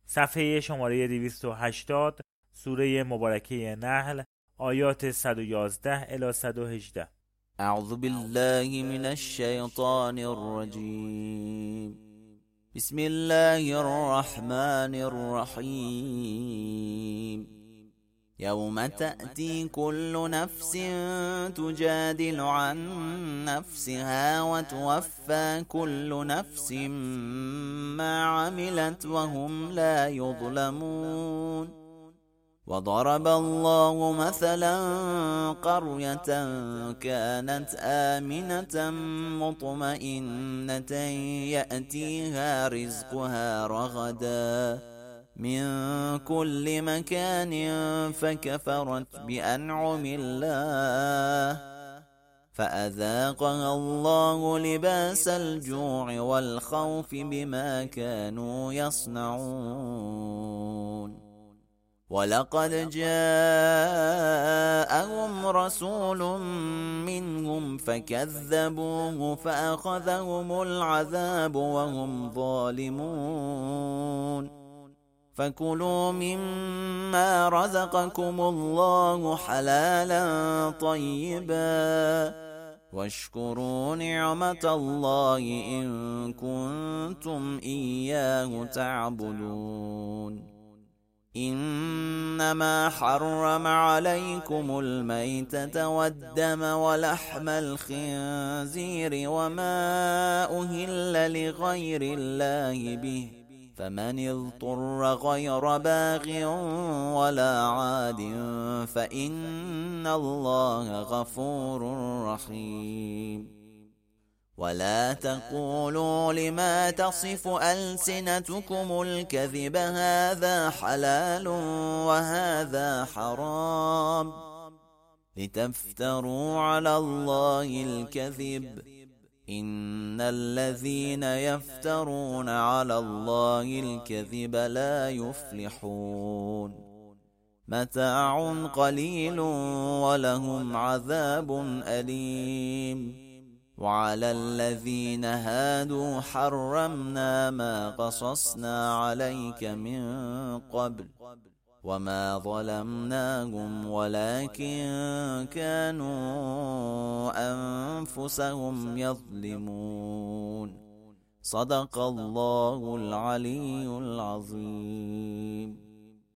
صفحه شماره 280 سوره مبارکه نحل آیات 111 الی 118. اعوذ بالله من الشیطان الرجیم. بسم الله الرحمن الرحیم. يوم تأتي كل نفس تجادل عن نفسها وتوفى كل نفس ما عملت وهم لا يظلمون. وضرب الله مثلا قرية كانت آمنة مطمئنة يأتيها رزقها رغدا من كل مكان فكفرت بأنعم الله فأذاقها الله لباس الجوع والخوف بما كانوا يصنعون. ولقد جاءهم رسول منهم فكذبوه فأخذهم العذاب وهم ظالمون. فكلوا مما رزقكم الله حلالا طيبا واشكروا نعمة الله إن كنتم إياه تعبدون. إنما حرم عليكم الميتة والدم ولحم الخنزير وما أهل لغير الله به فمن اضطر غير باغ ولا عاد فإن الله غفور رحيم. ولا تقولوا لما تصف ألسنتكم الكذب هذا حلال وهذا حرام لتفتروا على الله الكذب إن الذين يفترون على الله الكذب لا يفلحون. متاع قليل ولهم عذاب أليم. وعلى الذين هادوا حرمنا ما قصصنا عليك من قبل وما ظلمناهم ولكن كانوا أنفسهم يظلمون. صدق الله العلي العظيم.